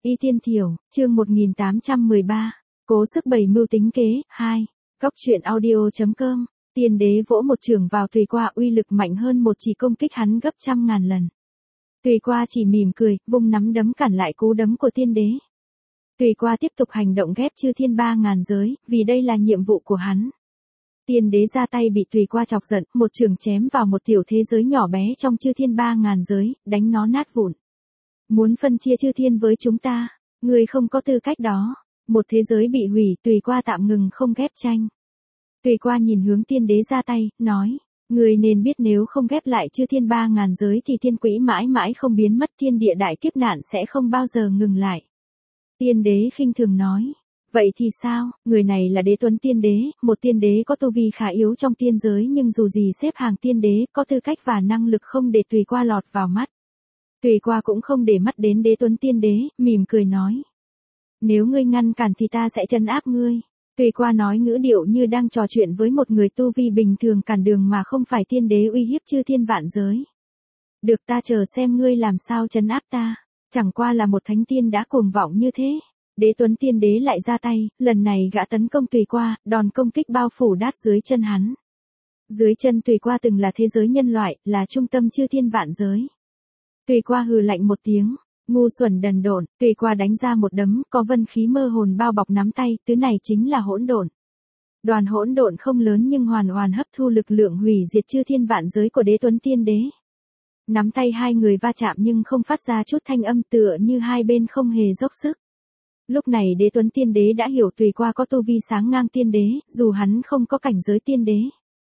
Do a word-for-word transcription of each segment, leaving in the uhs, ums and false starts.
Y Tiên Thiểu, chương một nghìn tám trăm mười ba, cố sức bày mưu tính kế, hai, góc truyện audio.com, tiên đế vỗ một trường vào Tùy Qua uy lực mạnh hơn một chỉ công kích hắn gấp trăm ngàn lần. Tùy Qua chỉ mỉm cười, vung nắm đấm cản lại cú đấm của tiên đế. Tùy Qua tiếp tục hành động ghép chư thiên ba ngàn giới, vì đây là nhiệm vụ của hắn. Tiên đế ra tay bị Tùy Qua chọc giận, một trường chém vào một tiểu thế giới nhỏ bé trong chư thiên ba ngàn giới, đánh nó nát vụn. Muốn phân chia chư thiên với chúng ta, người không có tư cách đó. Một thế giới bị hủy, Tùy Qua tạm ngừng không ghép tranh. Tùy Qua nhìn hướng tiên đế ra tay, nói, người nên biết nếu không ghép lại chư thiên ba ngàn giới thì thiên quỹ mãi mãi không biến mất, thiên địa đại kiếp nạn sẽ không bao giờ ngừng lại. Tiên đế khinh thường nói, vậy thì sao, người này là đế tuấn tiên đế, một tiên đế có tu vi khá yếu trong tiên giới nhưng dù gì xếp hàng tiên đế, có tư cách và năng lực không để Tùy Qua lọt vào mắt. Tùy Qua cũng không để mắt đến đế tuấn tiên đế, mỉm cười nói. Nếu ngươi ngăn cản thì ta sẽ trấn áp ngươi. Tùy Qua nói ngữ điệu như đang trò chuyện với một người tu vi bình thường cản đường mà không phải tiên đế uy hiếp chư thiên vạn giới. Được, ta chờ xem ngươi làm sao trấn áp ta. Chẳng qua là một thánh tiên đã cuồng vọng như thế. Đế tuấn tiên đế lại ra tay, lần này gã tấn công Tùy Qua, đòn công kích bao phủ đát dưới chân hắn. Dưới chân Tùy Qua từng là thế giới nhân loại, là trung tâm chư thiên vạn giới. Tùy Qua hừ lạnh một tiếng, ngu xuẩn đần độn, Tùy Qua đánh ra một đấm, có vân khí mơ hồn bao bọc nắm tay, thứ này chính là hỗn độn. Đoàn hỗn độn không lớn nhưng hoàn hoàn hấp thu lực lượng hủy diệt chư thiên vạn giới của đế tuấn tiên đế. Nắm tay hai người va chạm nhưng không phát ra chút thanh âm, tựa như hai bên không hề dốc sức. Lúc này đế tuấn tiên đế đã hiểu Tùy Qua có tu vi sáng ngang tiên đế, dù hắn không có cảnh giới tiên đế.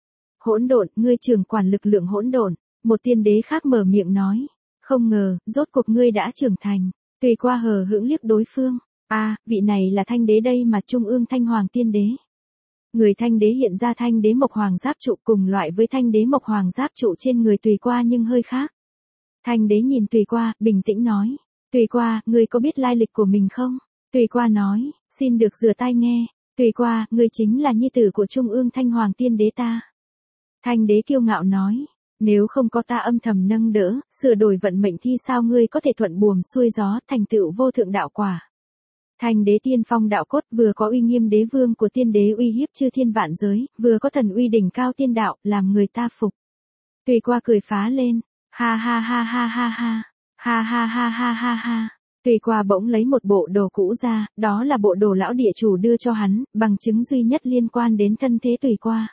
Hỗn độn, ngươi trưởng quản lực lượng hỗn độn, một tiên đế khác mở miệng nói. Không ngờ, rốt cuộc ngươi đã trưởng thành. Tùy Qua hờ hững liếc đối phương. A, à, vị này là thanh đế đây mà, trung ương thanh hoàng tiên đế. Người thanh đế hiện ra thanh đế mộc hoàng giáp trụ cùng loại với thanh đế mộc hoàng giáp trụ trên người Tùy Qua nhưng hơi khác. Thanh đế nhìn Tùy Qua, bình tĩnh nói. Tùy Qua, ngươi có biết lai lịch của mình không? Tùy Qua nói, xin được rửa tai nghe. Tùy Qua, ngươi chính là nhi tử của trung ương thanh hoàng tiên đế ta. Thanh đế kiêu ngạo nói. Nếu không có ta âm thầm nâng đỡ, sửa đổi vận mệnh thì sao ngươi có thể thuận buồm xuôi gió, thành tựu vô thượng đạo quả. Thanh đế tiên phong đạo cốt, vừa có uy nghiêm đế vương của tiên đế uy hiếp chư thiên vạn giới, vừa có thần uy đỉnh cao tiên đạo, làm người ta phục. Tùy Qua cười phá lên, ha ha ha ha ha ha, ha ha ha ha ha ha. Tùy Qua bỗng lấy một bộ đồ cũ ra, đó là bộ đồ lão địa chủ đưa cho hắn, bằng chứng duy nhất liên quan đến thân thế Tùy Qua.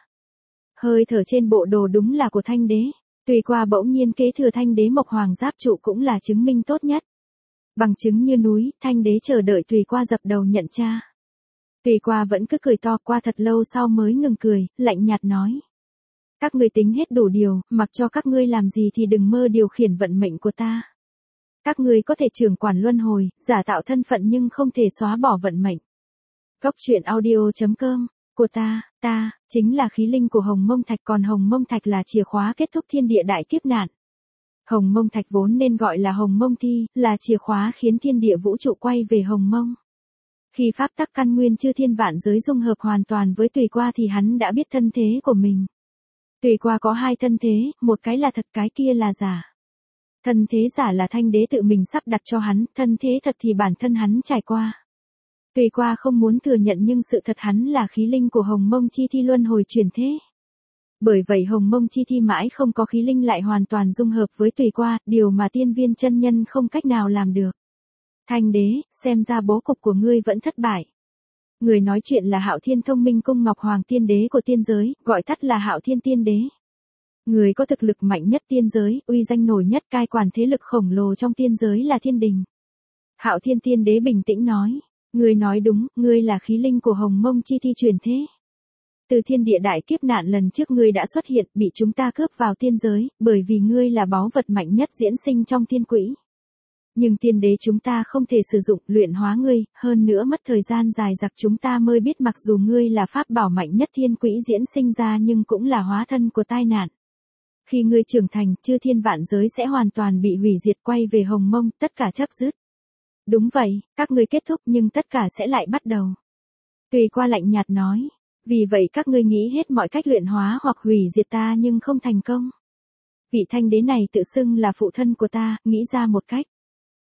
Hơi thở trên bộ đồ đúng là của thanh đế. Tùy Qua bỗng nhiên kế thừa thanh đế mộc hoàng giáp trụ cũng là chứng minh tốt nhất. Bằng chứng như núi, thanh đế chờ đợi Tùy Qua dập đầu nhận cha. Tùy Qua vẫn cứ cười to, qua thật lâu sau mới ngừng cười, lạnh nhạt nói. Các ngươi tính hết đủ điều, mặc cho các ngươi làm gì thì đừng mơ điều khiển vận mệnh của ta. Các ngươi có thể trưởng quản luân hồi, giả tạo thân phận nhưng không thể xóa bỏ vận mệnh. Góc truyện audio.com, của ta, ta, chính là khí linh của Hồng Mông Thạch, còn Hồng Mông Thạch là chìa khóa kết thúc thiên địa đại kiếp nạn. Hồng Mông Thạch vốn nên gọi là Hồng Mông Thi, là chìa khóa khiến thiên địa vũ trụ quay về Hồng Mông. Khi pháp tắc căn nguyên chư thiên vạn giới dung hợp hoàn toàn với Tùy Qua thì hắn đã biết thân thế của mình. Tùy Qua có hai thân thế, một cái là thật, cái kia là giả. Thân thế giả là thanh đế tự mình sắp đặt cho hắn, thân thế thật thì bản thân hắn trải qua. Tùy Qua không muốn thừa nhận nhưng sự thật hắn là khí linh của Hồng Mông Chi Thi luân hồi chuyển thế. Bởi vậy Hồng Mông Chi Thi mãi không có khí linh lại hoàn toàn dung hợp với Tùy Qua, điều mà tiên viên chân nhân không cách nào làm được. Thanh đế, xem ra bố cục của ngươi vẫn thất bại. Người nói chuyện là Hạo Thiên Thông Minh Cung Ngọc Hoàng tiên đế của tiên giới, gọi tắt là Hạo Thiên tiên đế. Người có thực lực mạnh nhất tiên giới, uy danh nổi nhất, cai quản thế lực khổng lồ trong tiên giới là thiên đình. Hạo Thiên tiên đế bình tĩnh nói. Ngươi nói đúng, ngươi là khí linh của Hồng Mông Chi Thi truyền thế. Từ thiên địa đại kiếp nạn lần trước ngươi đã xuất hiện, bị chúng ta cướp vào tiên giới, bởi vì ngươi là báu vật mạnh nhất diễn sinh trong thiên quỹ. Nhưng tiên đế chúng ta không thể sử dụng, luyện hóa ngươi, hơn nữa mất thời gian dài dặc chúng ta mới biết mặc dù ngươi là pháp bảo mạnh nhất thiên quỹ diễn sinh ra nhưng cũng là hóa thân của tai nạn. Khi ngươi trưởng thành, chư thiên vạn giới sẽ hoàn toàn bị hủy diệt, quay về Hồng Mông, tất cả chấm dứt. Đúng vậy, các ngươi kết thúc nhưng tất cả sẽ lại bắt đầu. Tùy Qua lạnh nhạt nói, vì vậy các ngươi nghĩ hết mọi cách luyện hóa hoặc hủy diệt ta nhưng không thành công. Vị thanh đế này tự xưng là phụ thân của ta, nghĩ ra một cách.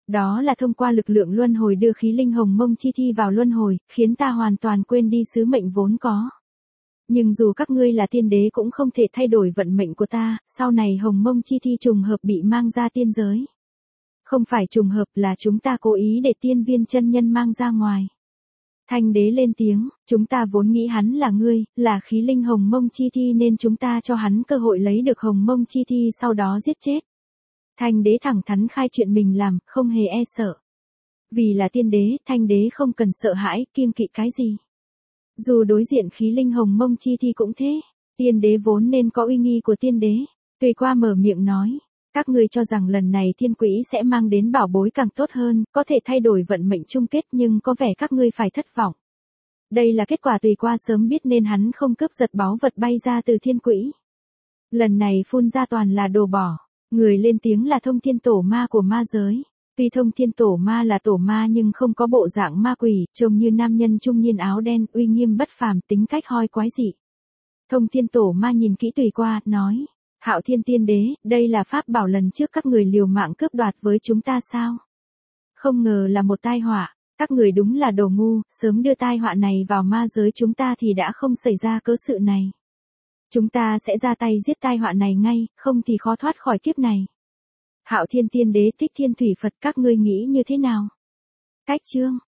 Đó là thông qua lực lượng luân hồi đưa khí linh hồng mông chi thi vào luân hồi, khiến ta hoàn toàn quên đi sứ mệnh vốn có. Nhưng dù các ngươi là tiên đế cũng không thể thay đổi vận mệnh của ta, sau này hồng mông chi thi trùng hợp bị mang ra tiên giới. Không phải trùng hợp là chúng ta cố ý để tiên viên chân nhân mang ra ngoài. Thanh đế lên tiếng, chúng ta vốn nghĩ hắn là ngươi, là khí linh hồng mông chi thi nên chúng ta cho hắn cơ hội lấy được hồng mông chi thi sau đó giết chết. Thanh đế thẳng thắn khai chuyện mình làm, không hề e sợ. Vì là tiên đế, thanh đế không cần sợ hãi, kiêng kỵ cái gì. Dù đối diện khí linh hồng mông chi thi cũng thế, tiên đế vốn nên có uy nghi của tiên đế. Tùy qua mở miệng nói, các ngươi cho rằng lần này thiên quỹ sẽ mang đến bảo bối càng tốt hơn, có thể thay đổi vận mệnh chung kết nhưng có vẻ các ngươi phải thất vọng. Đây là kết quả Tùy qua sớm biết nên hắn không cướp giật báu vật bay ra từ thiên quỹ. Lần này phun ra toàn là đồ bỏ. Người lên tiếng là Thông Thiên Tổ Ma của ma giới. Tuy Thông Thiên Tổ Ma là tổ ma nhưng không có bộ dạng ma quỷ, trông như nam nhân trung niên áo đen, uy nghiêm bất phàm, tính cách hoi quái dị. Thông Thiên Tổ Ma nhìn kỹ Tùy qua, nói, Hạo Thiên Tiên Đế, đây là pháp bảo lần trước các người liều mạng cướp đoạt với chúng ta sao? Không ngờ là một tai họa, các người đúng là đồ ngu, sớm đưa tai họa này vào ma giới chúng ta thì đã không xảy ra cớ sự này. Chúng ta sẽ ra tay giết tai họa này ngay, không thì khó thoát khỏi kiếp này. Hạo Thiên Tiên Đế, Thích Thiên Thủy Phật, các ngươi nghĩ như thế nào? Cách chương